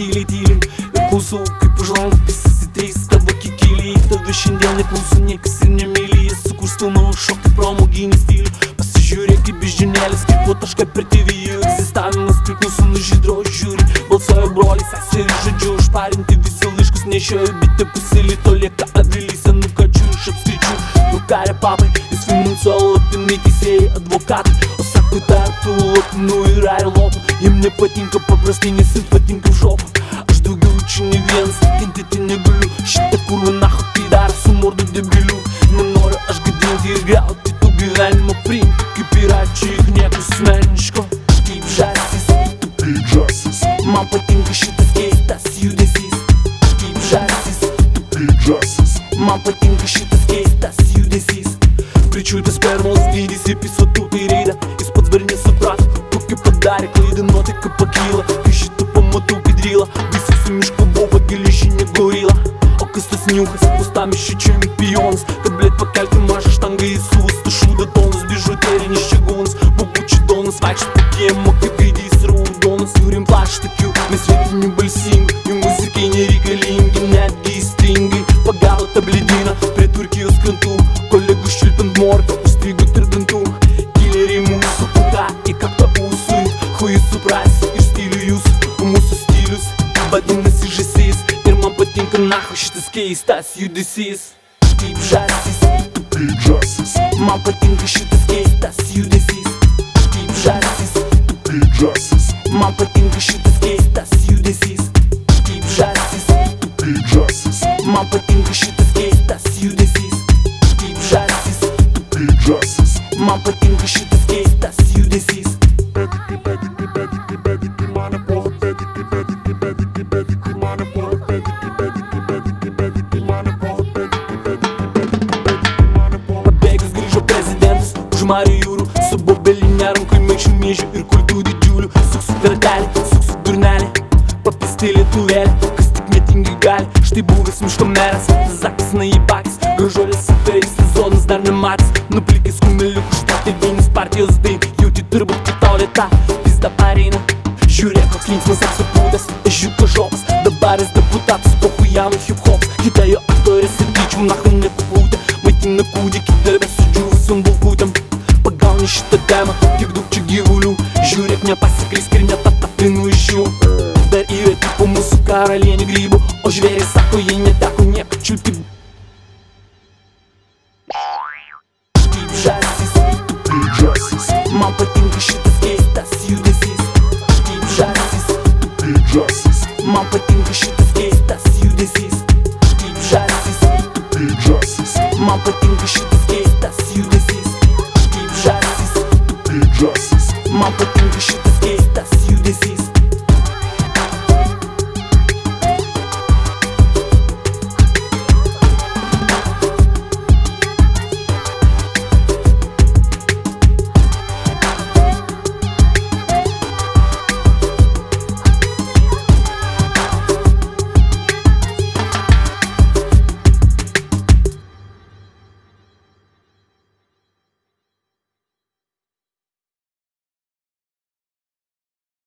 tyliai ir klausau, kaip už lango pisasi 3 tavo kikiliai. Tave šiandien neklauso niekas ir nemyli, jis sukursto mano šokį pramoginį stilių. Pasižiūrėk kaip beždžionėlis, kaip po tašką per TV. Jų egzistavimas priklauso nuo žydro žiūri. Balsuoja broliai, seserį, žodžiu užparinti visi laiškus nešiojo bitė pusė lito. Lieka avilys senų kačių iš apskričių. Nukarė papai, jis finansuoja lapinai, teisėjai, advokatai. O sako dar tų lapinų yra ir lopų. Jiem nepatinka paprastai, nes jiem patinka žopų. Aš daugiau čia ne vienas, kentėti negaliu. Šitą kurvą nacho tai dar su mordu debiliu. Nenoriu aš gadinti ir griauti tų gyvenimo, priimti kaip piračiai juk nieko asmeniško. Aš kaip žąsis, tu kaip žąsis, man patinka šitas keistas judesys. Aš kaip žąsis, tu kaip žąsis, man patinka šitas keistas judesys. Pričiulpė spermos dydis į pisotų tai reidą. Jis pats dar nesuprato, kokį padarė klaidą. Nuotaika pakyla, kai šitą pamatau kaip drylą. Visi su miško boba, geležinė gorila. O kas tas niukas, Uostamiesčio čempionas. Kad blėt pakelti mažą štangą į suvestą šūdą tonus. Bižuterinis čiagonas, bobučių donas. Vaikščiai po kiemą kaip gaidys raudonas. Turim plaštakių, mes vietinių balsingų. Jų muzikai nereikalingi, netgi įstringai. Pagavo tą bledyną prie Turkijos krantų. Kolegų šilpint morką, užstrigo tarp dantų. Kileriai mūsų puta į kaktą ūsui. Chuji suprasi ir stilių jūsų, o mūsų stilius vadinasi žąsis. Ir man patinka nacho šitas keistas judesys. Aš kaip žąsis, tu kaip žąsis, man patinka šitas keistas judesys. Aš kaip žąsis, tu kaip žąsis, man patinka šitas keistas judesys. Aš kaip žąsis, tu kaip žąsis, man patinka šitas keistas judesys. Aš kaip žąsis, tu kaip žąsis, man patinka šitas keistas judesys. Bediki, bediki, bediki, bediki, mane puola, bediki, bediki, bediki, bediki, mane puola, bediki, bediki, bediki, bediki, mane puola, bediki, bediki, bediki, bediki, mane puola. Pabėgęs grįžo prezidentas už Marių jūrų. Su bobelinė rankoj maišių mėžių ir kultų didžiulių. Suksiu tvirtelį, suksiu durnelį, papisti lietuvėlį, kas tik netingai gali. Štai buvęs miško meras, Zakis Naibakis. Gražuolės aferis, sezonas dar nematęs. Nuplikęs kumeliukų štatė vienis partijos dain. Jauti turbūt kad tau lėta, vis da pareina. Žiūrėk koks linksmas apsipūtas, ežiuko žopas. Dabar jis deputatas, pohujano hip-hops. Kita jo aktorės ir tyčių nacho nepapūtė. Maitina kūdikį darbę su džiūvusiom bulkutėm. Pagauni šitą temą, tiek daug čia gyvulių. Žiūrėk nepasiklysk ir netatapinu iš jų. Dar yra tipo mūsų karalienė grybų. O žvėriai sako, jei neteko nieko čiulpti. Aš kaip žąsis, tu kaip žąsis, man patinka šitas keistas judesys. Aš kaip žąsis, tu kaip žąsis, man patinka šitas keistas judesys. Aš kaip žąsis, tu kaip žąsis, man patinka šitas keistas judesys. Aš kaip žąsis, tu kaip žąsis, man patinka šitas